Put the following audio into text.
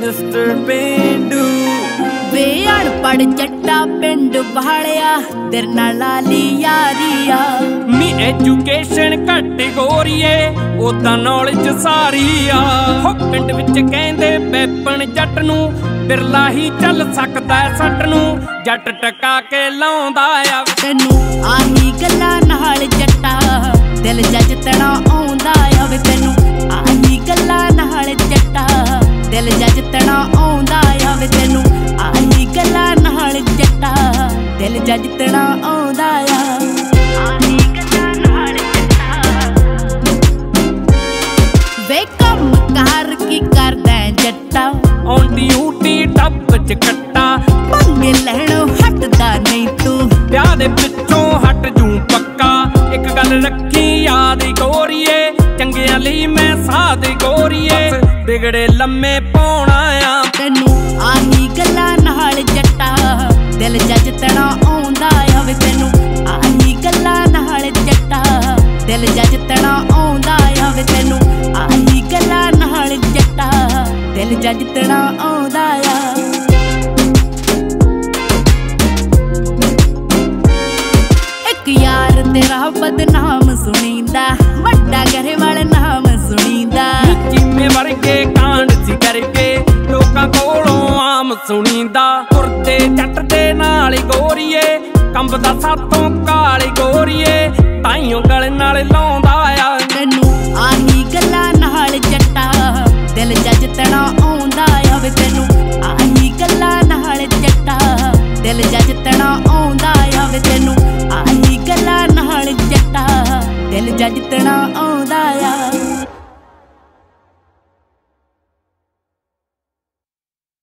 mister ਪੇਂਡੂ ਵੇ ਅਣਪੜ ਜੱਟਾ ਪਿੰਡ ਵਾਲਿਆ ਤੇਰੇ ਨਾਲ ਲਾਲੀ ਯਾਰੀ ਆ ਨੀ ਐਜੂਕੇਸ਼ਨ ਘੱਟ ਗੋਰੀਏ ਉਦਾਂ ਨੌਲੇਜ ਸਾਰੀ ਆ ਹੋ ਪਿੰਡ ਵਿੱਚ ਕਹਿੰਦੇ ਪੈਪਣ ਜੱਟ ਨੂੰ ਬਿਰਲਾ ਹੀ ਚੱਲ ਸਕਦਾ ਸੱਟ ਨੂੰ ਜੱਟ ਟਕਾ ਕੇ ਲਾਉਂਦਾ ਆ ਤੈਨੂੰ ਆਹੀ ਗੱਲਾਂ ਨਾਲ ਜੱਟਾ ਦਿਲ ਜੱਜਤਣਾ ਆਉਂਦਾ ਆ ਵੇ ਤੈਨੂੰ ਆਹੀ ਗੱਲਾਂ ਨਾਲ ਜੱਟਾ ਦਿਲ ਜੱਜਤਣਾ ਆਉਂਦਾ ਆ ਵੇ ਤੈਨੂੰ ਆਹੀ ਗੱਲਾਂ ਨਾਲ ਜੱਟਾ ਦਿਲ ਜੱਜਤਣਾ ਆਉਂਦਾ ਆ ਆਹੀ ਗੱਲਾਂ ਨਾਲ ਜੱਟਾ ਵੇ ਕੰਮ ਕਾਰ ਕੀ ਕਰਦਾ ਜੱਟਾ ਔਨ ਡਿਊਟੀ ਟੱਪ ਚ ਕੱਟਾ ਮੰਗੇ ਲੈਣੋਂ ਹਟਦਾ ਨਹੀਂ ਤੂੰ ਵਿਆਹ ਦੇ ਪਿੱਛੋਂ ਹਟ ਜੂ ਪੱਕਾ ਇੱਕ ਗੱਲ ਰੱਖੀ ਯਾਦ ਗੋਰੀਏ ਚੰਗਿਆਂ ਲਈ ਮੈਂ ਸਾਧ ਗੋਰੀਏ ਬਿਗੜੇ ਲੰਮੇ ਪਾਉਣਾ ਆ ਤੈਨੂੰ ਆਹੀ ਗੱਲਾਂ ਨਾਲ ਜੱਟਾ ਦਿਲ ਜੱਜਤਣਾ ਆਉਂਦਾ ਆ ਵੇ ਤੈਨੂੰ ਆਹੀ ਗੱਲਾਂ ਨਾਲ ਜੱਟਾ ਦਿਲ ਜੱਜਤਣਾ ਆਉਂਦਾ ਆ ਵੇ ਤੈਨੂੰ ਆਹੀ ਗੱਲਾਂ ਨਾਲ ਜੱਟਾ ਦਿਲ ਜੱਜਤਣਾ ਆਉਂਦਾ ਆ